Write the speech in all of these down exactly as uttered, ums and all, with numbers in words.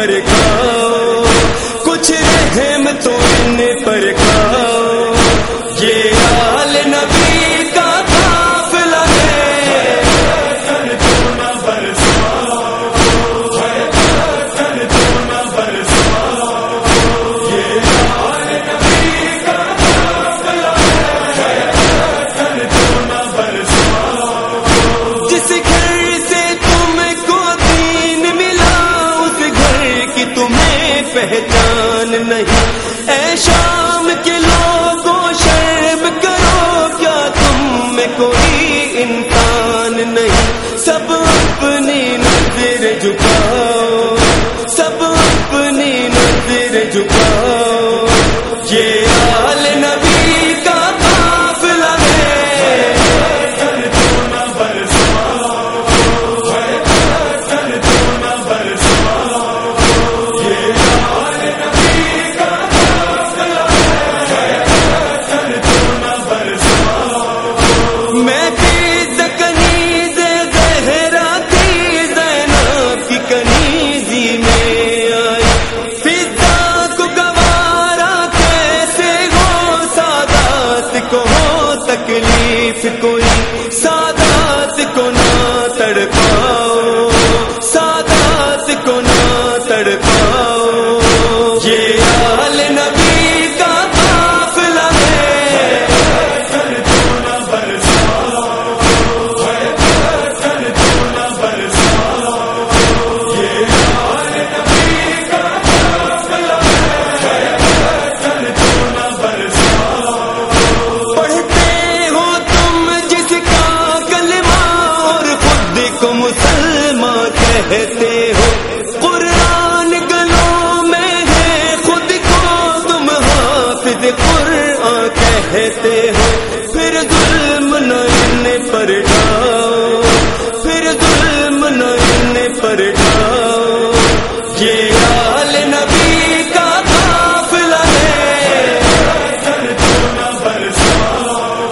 پر کھاؤ، کچھ رحم تو ان پر کھاؤ، یہ آل نبی کا قافلہ ہے، تو نہ برساؤ، تو نہ برساؤ، یہ آل نبی کا قافلہ ہے، تو نہ برساؤ، جس گھر سے تم کو دین ملا اس گھر کی تمہیں پہچان نہیں، اے شام کے لوگوں شرم کرو، کیا تم میں کوئی انسان نہیں، سب اپنی نظر جھکاؤ، سب اپنی نظر جھکاؤ، یہ آل نبی کا قافلہ ہے، تو نہ برساؤ، تو نہ برساؤ، یہ آل نبی کا قافلہ ہے، تو نہ برساؤ، میں بھی کنیز زہرا تھی، زینب کی کنیزی میں آئی، فضا کو گوارا کیسے ہو، سادات کو ہو تکلیف کوئی، سادات کو نہ تڑپاؤ، سادات کو نہ تڑپاؤ، یہ آل نبی کا قافلہ ہے، تو نہ برساؤ، تو نہ برساؤ، یہ آل نبی کا قافلہ ہے، تو نہ برساؤ، پڑھتے ہو تم جس کا کلمہ اور خود کو مسلمان کہتے ہو، قرآن گلوں میں ہے، خود کو تم حافظ قرآن کہتے ہو، پھر ظلم نہ ان پر ڈھاؤ، پھر ظلم نہ ان پر ڈھاؤ، یہ آل نبی کا قافلہ ہے، تو نہ برساؤ،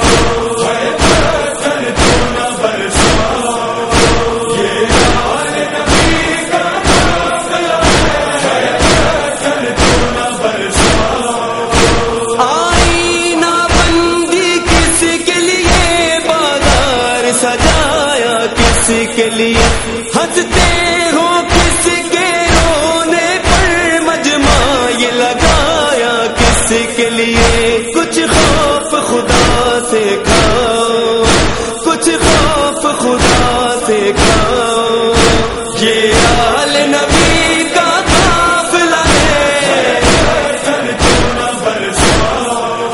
تو نہ برساؤ، یہ آل نبی کا قافلہ ہے، تو نہ برساؤ، آئینہ بندی کس کے لیے، بازار سجایا کس کے لیے، ہنستے ہو کس کے رونے پر، مجمع یہ لگایا کس کے لیے، کچھ خوف خدا سے کھاؤ، کچھ خوف خدا سے کھاؤ، یہ آل نبی کا قافلہ ہے، تو نہ برساؤ،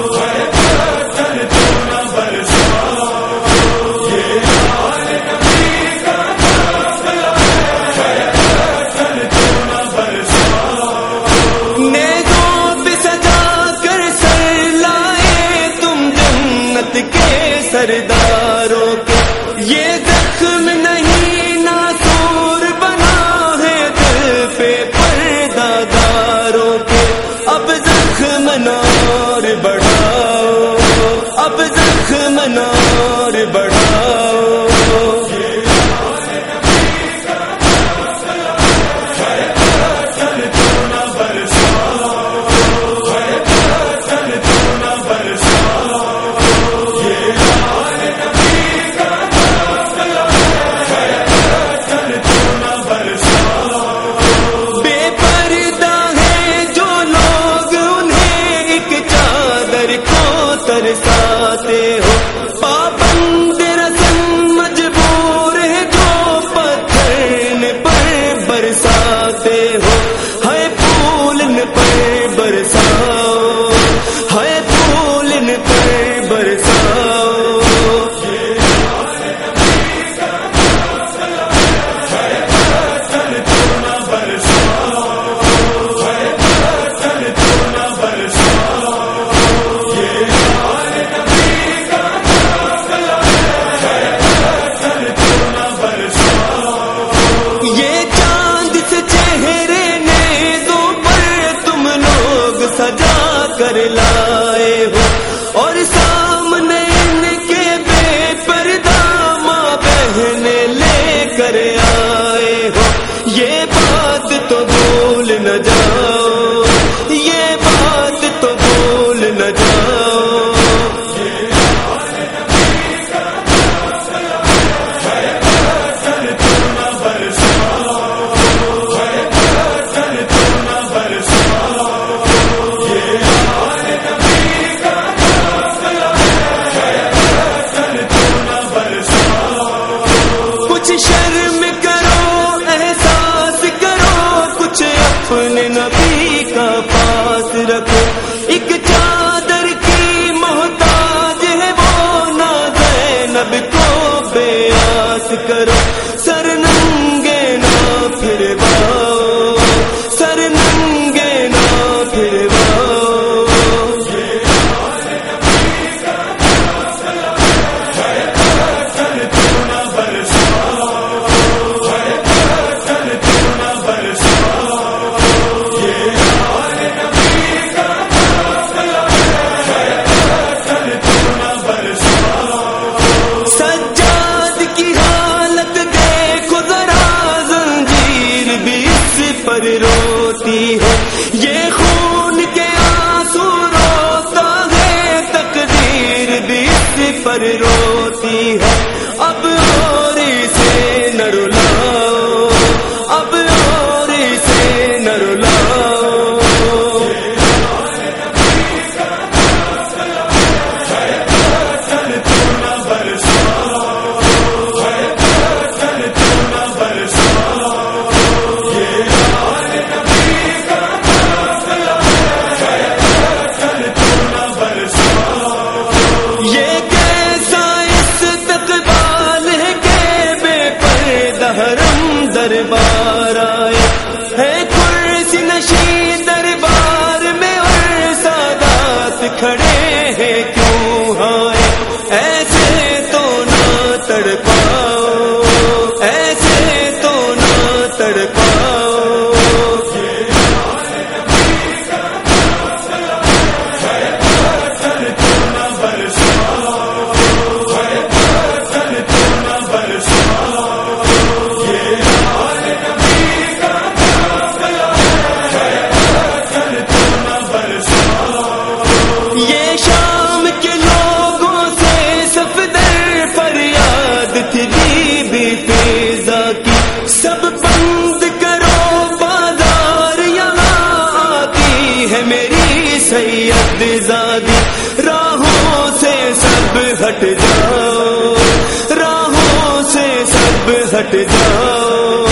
تو نہ برساؤ، یہ آل نبی کا قافلہ ہے، تو نہ برساؤ، نیزوں پہ سجا کر سر لائے تم جنت کے سرداروں کے، یہ زخم نہیں ناسور بنا ہے دل پہ پردہ داروں کے، اب زخم نار بڑھاؤ، اب زخم نار بڑھاؤ، یہ آل نبی کا قافلہ ہے، تو نہ برساؤ، تو نہ برساؤ، یہ آل نبی کا قافلہ ہے، تو نہ برساؤ، بے پردہ ہے جو لوگ انہیں ایک چادر کو ترساتے ہو، پابند رسم مجبور ہے جو پتھر پر برساتے ہو، ہے پھول پر برساؤ، ہے پھول پر برساؤ، یہ آل نبی کا قافلہ ہے، تو نہ برساؤ، تو نہ برساؤ، یہ آل نبی کا قافلہ ہے، تو نہ برساؤ، یہ چاند سے چہرے نیزوں پر تم لوگ سجا کر لائے ہو، اور سامنے ان کے بے پردہ ماں بہن لے کر آئے ہو، یہ بات تو کچھ شرم کرو احساس کرو کچھ اپنے نبی کا پاس رکھو ایک چادر کی محتاج ہے وہ نہ زینب کو بے آس کرو سر ننگے نہ پھرواؤ سر ننگے نہ پھرواؤ پر روتی ہے یہ خون کے آنسو روتا ہے تقدیر بھی اس پر روتی ہے اب اور اسے نہ رلاؤ اب اور اسے نہ رلاؤ حرم دربار آئے ہے کرسی نشین دربار میں اور سادات کھڑے ہیں کیوں آئے ایسے تو نہ تڑپاؤ ایسے تو نہ تڑپاؤ سب بند کرو بازار یہاں آتی ہے میری سید زادی راہوں سے سب ہٹ جاؤ راہوں سے سب ہٹ جاؤ